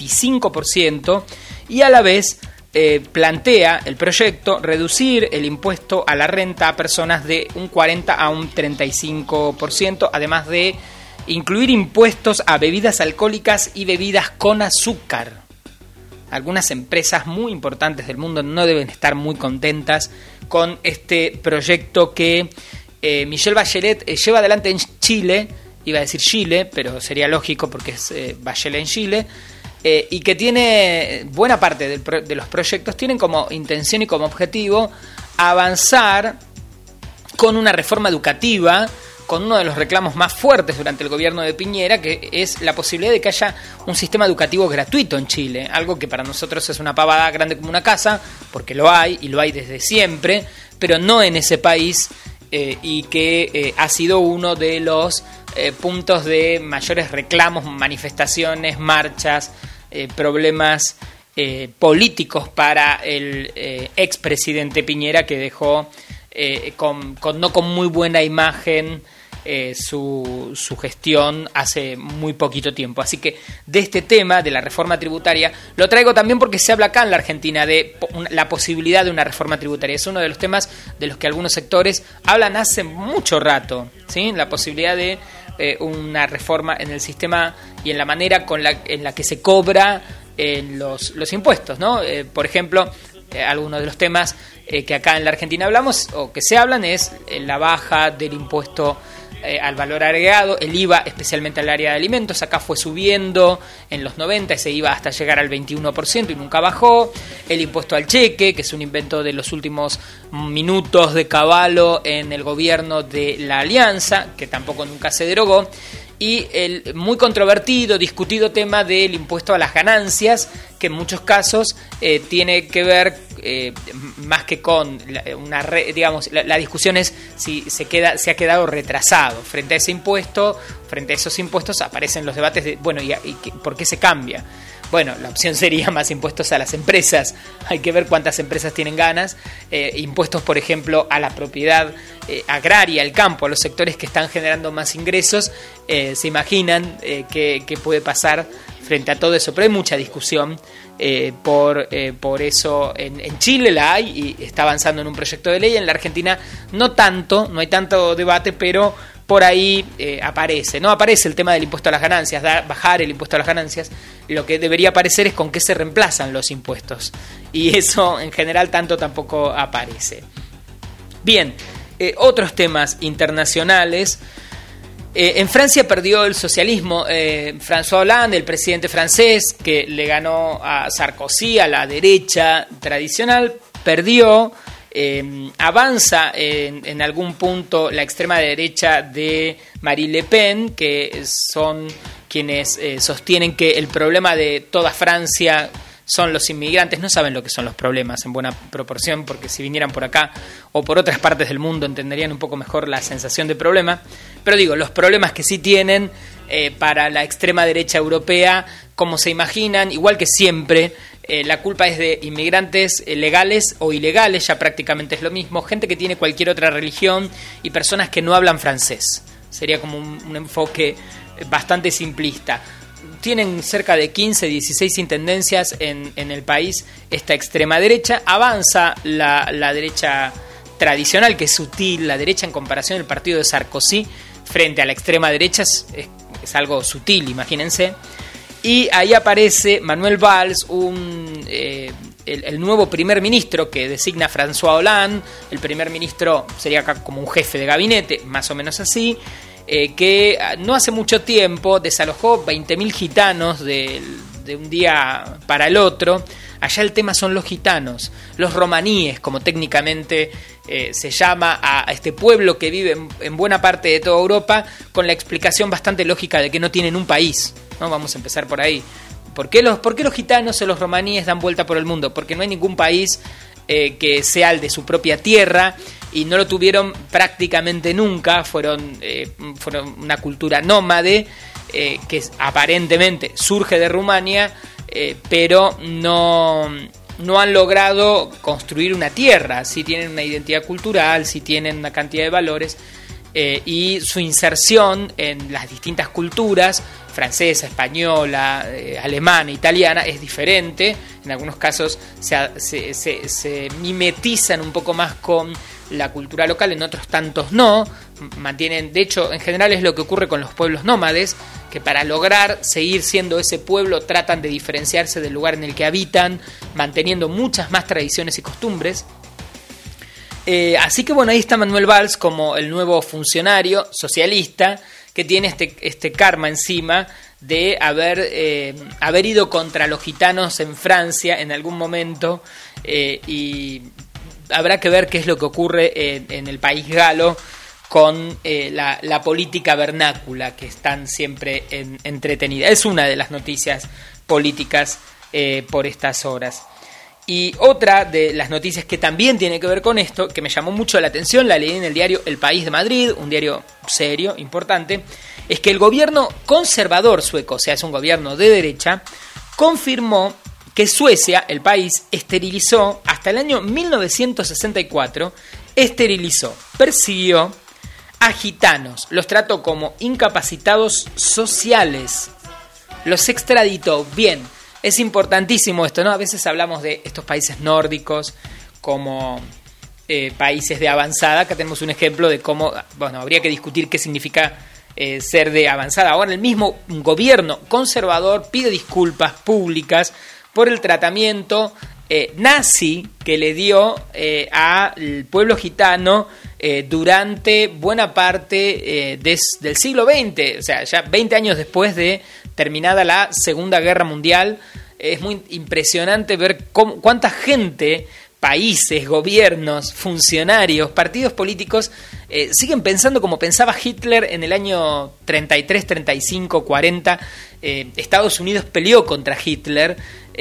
25% y a la vez plantea el proyecto reducir el impuesto a la renta a personas de un 40 a un 35%, además de incluir impuestos a bebidas alcohólicas y bebidas con azúcar. Algunas empresas muy importantes del mundo no deben estar muy contentas con este proyecto que Michelle Bachelet lleva adelante en Chile, iba a decir Chile, pero sería lógico porque es Bachelet en Chile, y que tiene buena parte de los proyectos tienen como intención y como objetivo avanzar con una reforma educativa, con uno de los reclamos más fuertes durante el gobierno de Piñera, que es la posibilidad de que haya un sistema educativo gratuito en Chile, algo que para nosotros es una pavada grande como una casa, porque lo hay, y lo hay desde siempre, pero no en ese país, y que ha sido uno de los puntos de mayores reclamos, manifestaciones, marchas, problemas políticos para el expresidente Piñera, que dejó no con muy buena imagen su gestión hace muy poquito tiempo. Así que de este tema de la reforma tributaria lo traigo también porque se habla acá en la Argentina de la posibilidad de una reforma tributaria. Es uno de los temas de los que algunos sectores hablan hace mucho rato, ¿sí? La posibilidad de una reforma en el sistema y en la manera en la que se cobra los impuestos, ¿no? Por ejemplo, algunos de los temas que acá en la Argentina hablamos o que se hablan es la baja del impuesto al valor agregado, el IVA, especialmente al área de alimentos. Acá fue subiendo en los 90, ese IVA hasta llegar al 21% y nunca bajó. El impuesto al cheque, que es un invento de los últimos minutos de Cavallo en el gobierno de la Alianza, que tampoco nunca se derogó. Y el muy controvertido, discutido tema del impuesto a las ganancias, que en muchos casos tiene que ver más que con la discusión es si se ha quedado retrasado frente a ese impuesto. Frente a esos impuestos aparecen los debates de ¿por qué se cambia? Bueno, la opción sería más impuestos a las empresas. Hay que ver cuántas empresas tienen ganas. Impuestos, por ejemplo, a la propiedad agraria, al campo, a los sectores que están generando más ingresos. Se imaginan qué puede pasar frente a todo eso. Pero hay mucha discusión por eso. En Chile la hay y está avanzando en un proyecto de ley. En la Argentina no hay tanto debate, pero por ahí aparece el tema del impuesto a las ganancias, bajar el impuesto a las ganancias. Lo que debería aparecer es con qué se reemplazan los impuestos, y eso en general tampoco aparece. Bien, otros temas internacionales. En Francia perdió el socialismo. François Hollande, el presidente francés, que le ganó a Sarkozy, a la derecha tradicional, perdió. Avanza en algún punto la extrema derecha de Marine Le Pen, que son quienes sostienen que el problema de toda Francia son los inmigrantes. No saben lo que son los problemas en buena proporción, porque si vinieran por acá o por otras partes del mundo entenderían un poco mejor la sensación de problema. Pero digo, los problemas que sí tienen para la extrema derecha europea, como se imaginan, igual que siempre, la culpa es de inmigrantes legales o ilegales, ya prácticamente es lo mismo, gente que tiene cualquier otra religión y personas que no hablan francés. Sería como un enfoque bastante simplista. Tienen cerca de 15, 16 intendencias en el país esta extrema derecha. Avanza la derecha tradicional, que es sutil, la derecha en comparación del partido de Sarkozy frente a la extrema derecha es algo sutil, imagínense. Y ahí aparece Manuel Valls, el nuevo primer ministro que designa François Hollande. El primer ministro sería acá como un jefe de gabinete, más o menos así, que no hace mucho tiempo desalojó 20.000 gitanos de un día para el otro. Allá el tema son los gitanos, los romaníes, como técnicamente se llama a este pueblo que vive en buena parte de toda Europa con la explicación bastante lógica de que no tienen un país, ¿no? Vamos a empezar por ahí. ¿Por qué los gitanos o los romaníes dan vuelta por el mundo? Porque no hay ningún país que sea el de su propia tierra y no lo tuvieron prácticamente nunca. Fueron una cultura nómade que aparentemente surge de Rumania, pero no han logrado construir una tierra. Sí tienen una identidad cultural, sí tienen una cantidad de valores, y su inserción en las distintas culturas, francesa, española, alemana, italiana, es diferente. En algunos casos se mimetizan un poco más con la cultura local, en otros tantos no. Mantienen, de hecho, en general es lo que ocurre con los pueblos nómades, que para lograr seguir siendo ese pueblo tratan de diferenciarse del lugar en el que habitan, manteniendo muchas más tradiciones y costumbres. Así que bueno, ahí está Manuel Valls como el nuevo funcionario socialista que tiene este karma encima de haber ido contra los gitanos en Francia en algún momento, y habrá que ver qué es lo que ocurre en el país galo con la política vernácula, que es tan siempre entretenida. Es una de las noticias políticas por estas horas. Y otra de las noticias que también tiene que ver con esto, que me llamó mucho la atención, la leí en el diario El País de Madrid, un diario serio, importante, es que el gobierno conservador sueco, o sea, es un gobierno de derecha, confirmó que Suecia, el país, esterilizó, hasta el año 1964, persiguió a gitanos, los trató como incapacitados sociales, los extraditó. Bien, es importantísimo esto, ¿no? A veces hablamos de estos países nórdicos como países de avanzada. Acá tenemos un ejemplo de cómo, bueno, habría que discutir qué significa ser de avanzada. Ahora el mismo gobierno conservador pide disculpas públicas por el tratamiento nazi que le dio al pueblo gitano durante buena parte del siglo XX, o sea, ya 20 años después de terminada la Segunda Guerra Mundial. Es muy impresionante ver cuánta gente, países, gobiernos, funcionarios, partidos políticos siguen pensando como pensaba Hitler en el año 33, 35, 40. Estados Unidos peleó contra Hitler.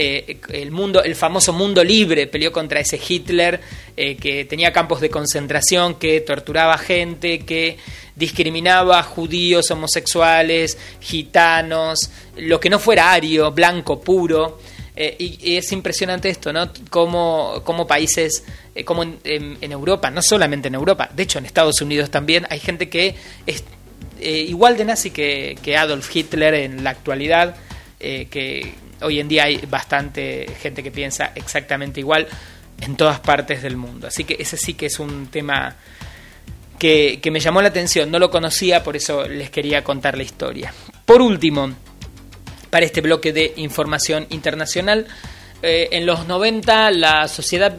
El famoso mundo libre peleó contra ese Hitler que tenía campos de concentración, que torturaba gente, que discriminaba a judíos, homosexuales, gitanos, lo que no fuera ario, blanco, puro. Y es impresionante esto, ¿no? Como países, como en Europa, no solamente en Europa, de hecho en Estados Unidos también hay gente que es igual de nazi que Adolf Hitler en la actualidad, que hoy en día hay bastante gente que piensa exactamente igual en todas partes del mundo. Así que ese sí que es un tema que me llamó la atención, no lo conocía, por eso les quería contar la historia. Por último, para este bloque de información internacional, en los 90 la sociedad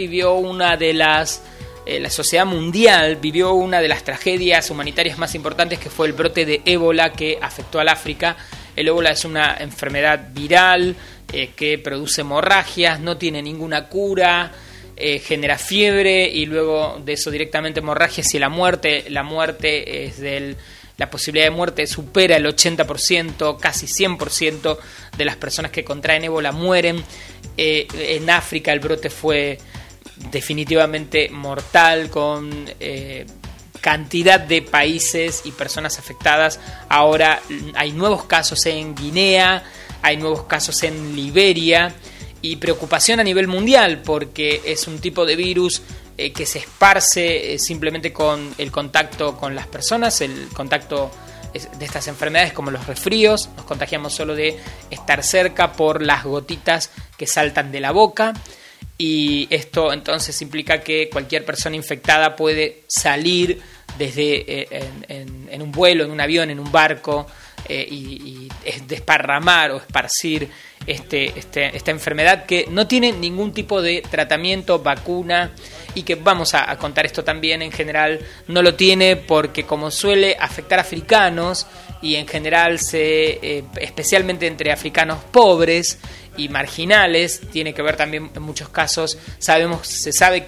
mundial vivió una de las tragedias humanitarias más importantes, que fue el brote de ébola que afectó al África. El ébola es una enfermedad viral que produce hemorragias, no tiene ninguna cura, genera fiebre y luego de eso directamente hemorragias y la muerte es la posibilidad de muerte supera el 80%, casi 100% de las personas que contraen ébola mueren. En África el brote fue definitivamente mortal, con cantidad de países y personas afectadas. Ahora hay nuevos casos en Guinea, hay nuevos casos en Liberia, y preocupación a nivel mundial porque es un tipo de virus que se esparce simplemente con el contacto con las personas, el contacto de estas enfermedades como los resfríos. Nos contagiamos solo de estar cerca por las gotitas que saltan de la boca, y esto entonces implica que cualquier persona infectada puede salir desde en un vuelo, en un avión, en un barco, y desparramar o esparcir esta enfermedad que no tiene ningún tipo de tratamiento, vacuna, y que vamos a contar esto también. En general no lo tiene porque, como suele afectar a africanos y en general especialmente entre africanos pobres y marginales, tiene que ver también en muchos casos, se sabe que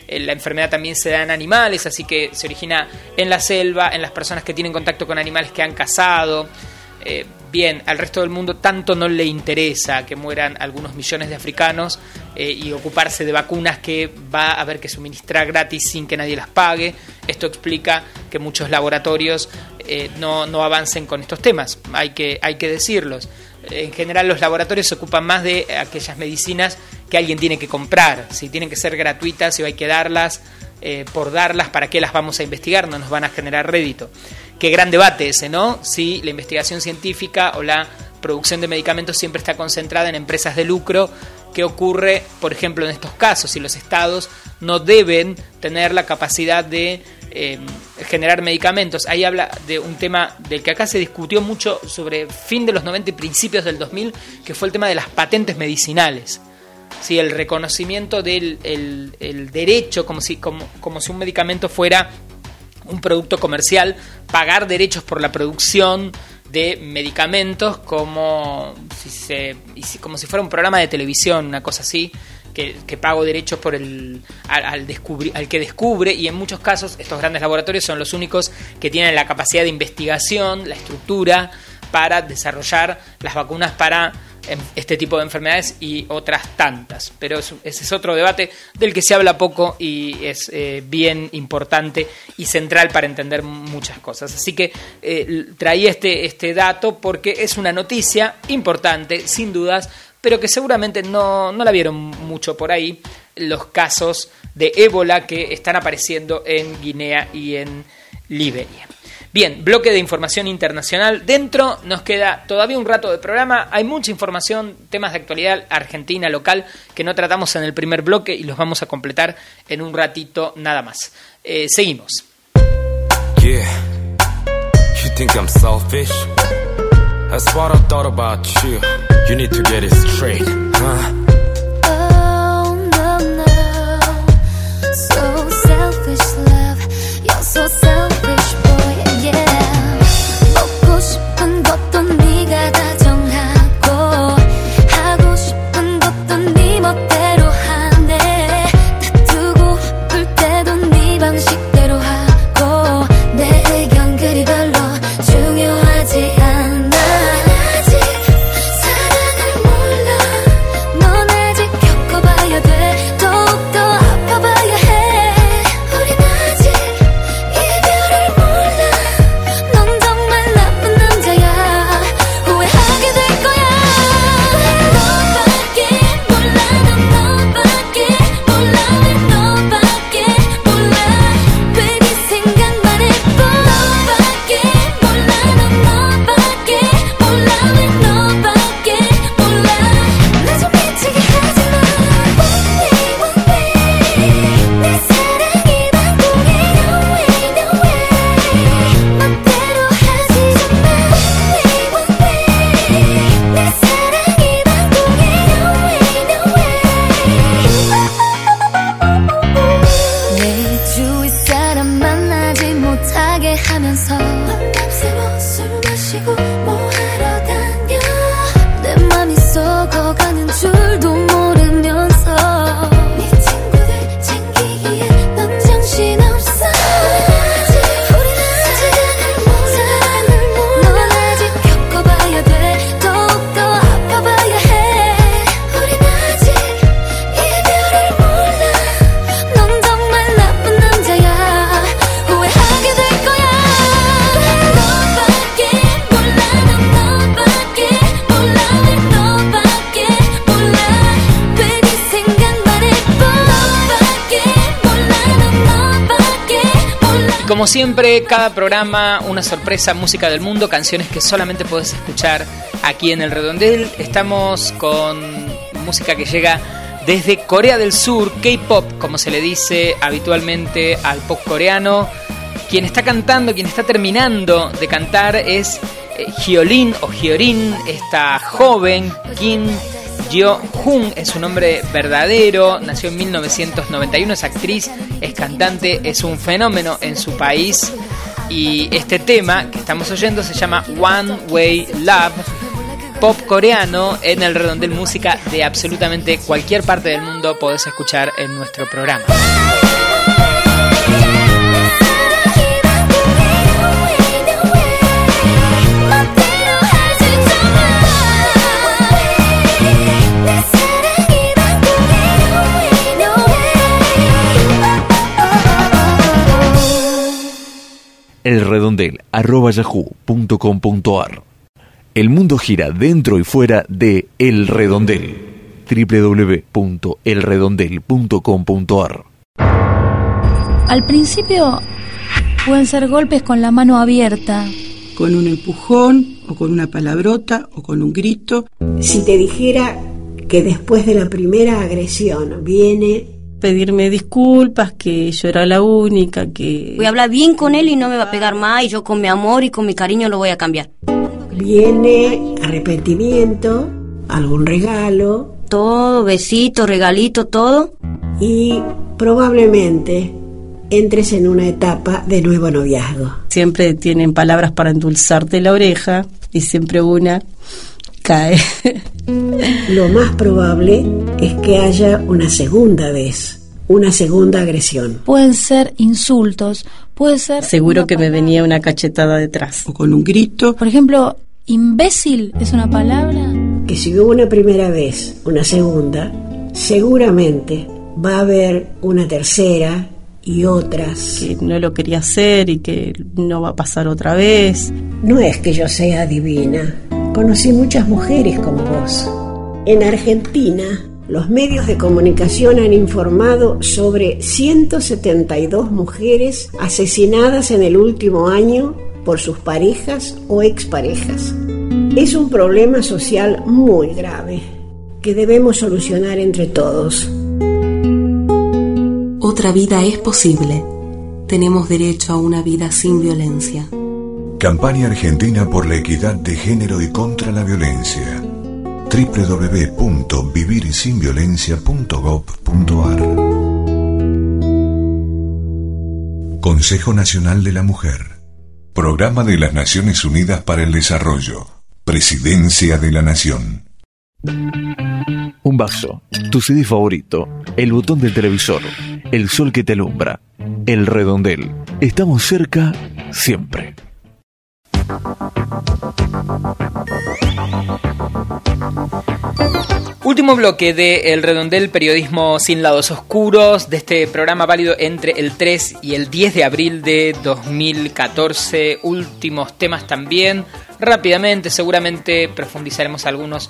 La enfermedad también se da en animales, así que se origina en la selva, en las personas que tienen contacto con animales que han cazado. Bien, al resto del mundo tanto no le interesa que mueran algunos millones de africanos y ocuparse de vacunas que va a haber que suministrar gratis sin que nadie las pague. Esto explica que muchos laboratorios no avancen con estos temas, hay que decirlos. En general los laboratorios se ocupan más de aquellas medicinas que alguien tiene que comprar, si tienen que ser gratuitas o hay que darlas por darlas, ¿para qué las vamos a investigar? No nos van a generar rédito. Qué gran debate ese, ¿no? Si la investigación científica o la producción de medicamentos siempre está concentrada en empresas de lucro. ¿Qué ocurre, por ejemplo, en estos casos? Si los estados no deben tener la capacidad de generar medicamentos. Ahí habla de un tema del que acá se discutió mucho sobre fin de los 90 y principios del 2000, que fue el tema de las patentes medicinales. Sí, el reconocimiento del el derecho, como si un medicamento fuera un producto comercial, pagar derechos por la producción de medicamentos como si fuera un programa de televisión, una cosa así, que pago derechos por al que descubre, y en muchos casos estos grandes laboratorios son los únicos que tienen la capacidad de investigación, la estructura para desarrollar las vacunas para este tipo de enfermedades y otras tantas. Pero ese es otro debate del que se habla poco y es bien importante y central para entender muchas cosas. Así que traía este dato porque es una noticia importante, sin dudas, pero que seguramente no la vieron mucho por ahí, los casos de ébola que están apareciendo en Guinea y en Liberia. Bien, bloque de información internacional. Dentro nos queda todavía un rato de programa. Hay mucha información, temas de actualidad argentina, local, que no tratamos en el primer bloque y los vamos a completar en un ratito nada más. Seguimos. Yeah, you think I'm selfish? That's what I thought about you. You need to get it straight, huh? Oh, no, no. So selfish, love. You're so selfish, boy, yeah. 먹고 싶은 것도 네가 다 정하고 하고 싶은 것도 네 멋대로 하네. 다투고 울 때도 네 방식대로 하고 내 의견 그리 별로 중요하지 않아. Como siempre, cada programa una sorpresa, música del mundo, canciones que solamente puedes escuchar aquí en El Redondel. Estamos con música que llega desde Corea del Sur, K-pop, como se le dice habitualmente al pop coreano. Quien está cantando, quien está terminando de cantar es Hyorin o Hyorin, esta joven Kim Yo-Hun es su nombre verdadero, nació en 1991, es actriz, es cantante, es un fenómeno en su país y este tema que estamos oyendo se llama One Way Love. pop coreano en el redondel, música de absolutamente cualquier parte del mundo podés escuchar en nuestro programa. elredondel@yahoo.com.ar. El mundo gira dentro y fuera de El Redondel. www.elredondel.com.ar. Al principio pueden ser golpes con la mano abierta, con un empujón o con una palabrota o con un grito. Si te dijera que después de la primera agresión viene pedirme disculpas, que yo era la única, que... Voy a hablar bien con él y no me va a pegar más, y yo con mi amor y con mi cariño lo voy a cambiar. Viene arrepentimiento, algún regalo. Todo, besito, regalito, todo. Y probablemente entres en una etapa de nuevo noviazgo. Siempre tienen palabras para endulzarte la oreja y siempre una cae. Lo más probable es que haya una segunda vez, una segunda agresión. Pueden ser insultos, puede ser... Seguro que me venía una cachetada detrás. O con un grito. Por ejemplo, imbécil es una palabra. Que si hubo una primera vez, una segunda, seguramente va a haber una tercera y otras. Que no lo quería hacer y que no va a pasar otra vez. No es que yo sea divina. Conocí muchas mujeres como vos. En Argentina, los medios de comunicación han informado sobre 172 mujeres asesinadas en el último año por sus parejas o exparejas. Es un problema social muy grave que debemos solucionar entre todos. Otra vida es posible. Tenemos derecho a una vida sin violencia. Campaña Argentina por la Equidad de Género y contra la Violencia. www.vivirsinviolencia.gov.ar. Consejo Nacional de la Mujer. Programa de las Naciones Unidas para el Desarrollo. Presidencia de la Nación. Un vaso, tu CD favorito, el botón del televisor, el sol que te alumbra, El Redondel. Estamos cerca siempre. Último bloque de El Redondel, periodismo sin lados oscuros, de este programa válido entre el 3 y el 10 de abril de 2014. Últimos temas también, rápidamente, seguramente profundizaremos algunos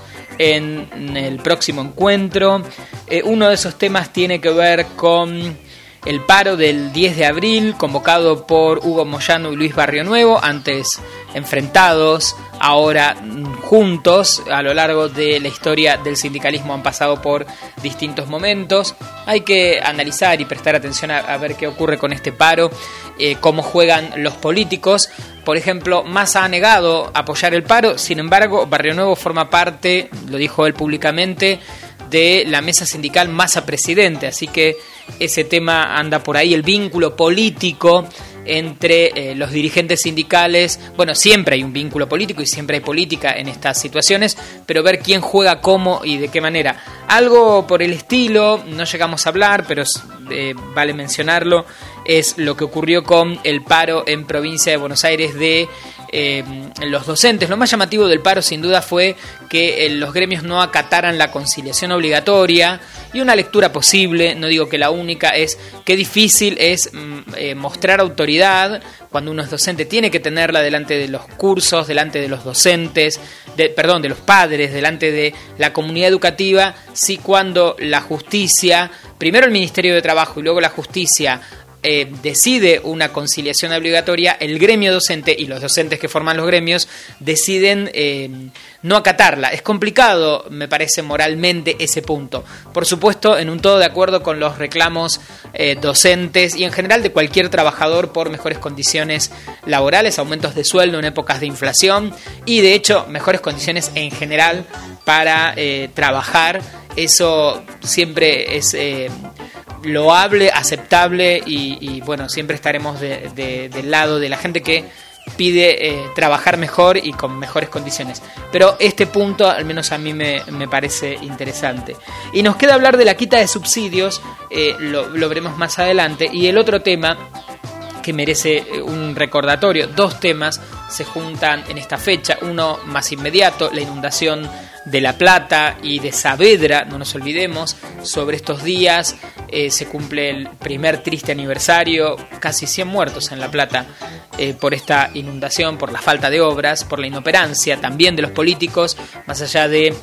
en el próximo encuentro. Uno de esos temas tiene que ver con el paro del 10 de abril, convocado por Hugo Moyano y Luis Barrionuevo, antes enfrentados, ahora juntos. A lo largo de la historia del sindicalismo han pasado por distintos momentos. Hay que analizar y prestar atención a ver qué ocurre con este paro, cómo juegan los políticos. Por ejemplo, Massa ha negado apoyar el paro, sin embargo, Barrionuevo forma parte, lo dijo él públicamente, de la mesa sindical Massa Presidente, así que ese tema anda por ahí, el vínculo político entre los dirigentes sindicales. Bueno, siempre hay un vínculo político y siempre hay política en estas situaciones, pero ver quién juega cómo y de qué manera. Algo por el estilo, no llegamos a hablar, pero vale mencionarlo, es lo que ocurrió con el paro en provincia de Buenos Aires de los docentes. Lo más llamativo del paro sin duda fue que los gremios no acataran la conciliación obligatoria, y una lectura posible, no digo que la única, es qué difícil es mostrar autoridad cuando uno es docente. Tiene que tenerla delante de los cursos, delante de los docentes, de los padres, delante de la comunidad educativa, si cuando la justicia, primero el Ministerio de Trabajo y luego la justicia, decide una conciliación obligatoria, el gremio docente y los docentes que forman los gremios deciden no acatarla. Es complicado, me parece, moralmente ese punto. Por supuesto, en un todo de acuerdo con los reclamos docentes y en general de cualquier trabajador por mejores condiciones laborales, aumentos de sueldo en épocas de inflación y, de hecho, mejores condiciones en general para trabajar. Eso siempre es loable, aceptable y bueno, siempre estaremos del lado de la gente que pide trabajar mejor y con mejores condiciones. Pero este punto, al menos a mí me parece interesante. Y nos queda hablar de la quita de subsidios, lo veremos más adelante. Y el otro tema que merece un recordatorio, dos temas se juntan en esta fecha, uno más inmediato, la inundación de La Plata y de Saavedra, no nos olvidemos. Sobre estos días se cumple el primer triste aniversario, casi 100 muertos en La Plata por esta inundación, por la falta de obras, por la inoperancia también de los políticos, más allá de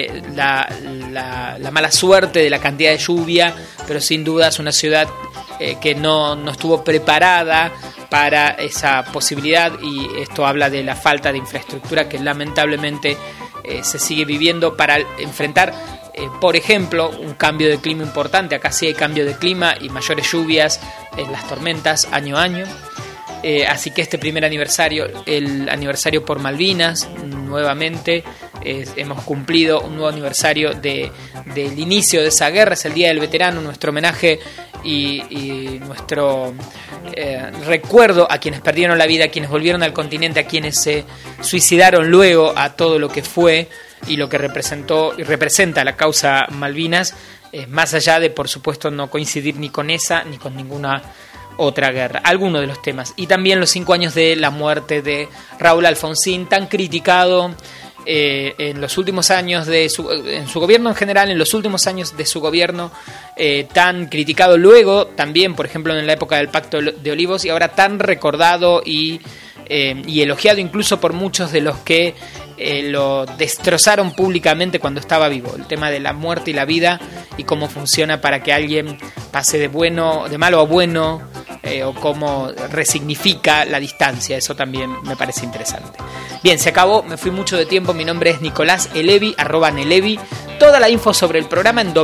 la mala suerte de la cantidad de lluvia, pero sin duda es una ciudad que no estuvo preparada para esa posibilidad, y esto habla de la falta de infraestructura que lamentablemente se sigue viviendo para enfrentar, por ejemplo, un cambio de clima importante. Acá sí hay cambio de clima y mayores lluvias en las tormentas año a año. Así que este primer aniversario, el aniversario por Malvinas, nuevamente hemos cumplido un nuevo aniversario del inicio de esa guerra. Es el Día del Veterano, nuestro homenaje y nuestro recuerdo a quienes perdieron la vida, a quienes volvieron al continente, a quienes se suicidaron luego, a todo lo que fue y lo que representó y representa la causa Malvinas, más allá de, por supuesto, no coincidir ni con esa ni con ninguna otra guerra. Algunos de los temas. Y también los 5 años de la muerte de Raúl Alfonsín, tan criticado en los últimos años en su gobierno en general, en los últimos años de su gobierno, tan criticado luego también, por ejemplo, en la época del Pacto de Olivos, y ahora tan recordado y elogiado incluso por muchos de los que lo destrozaron públicamente cuando estaba vivo. El tema de la muerte y la vida y cómo funciona para que alguien pase de malo a bueno, o cómo resignifica la distancia. Eso también me parece interesante. Bien, se acabó, me fui mucho de tiempo. Mi nombre es Nicolás Elevi, @Nelevi. Toda la info sobre el programa en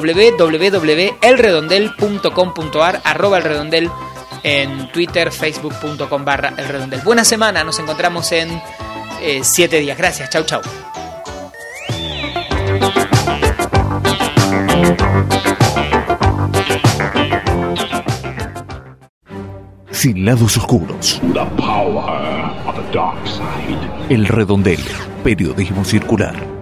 www.elredondel.com.ar, @elredondel en Twitter, facebook.com/elredondel. Buena semana, nos encontramos en 7 días. Gracias, chau chau. Sin lados oscuros. The power of the dark side. El Redondel, periodismo circular.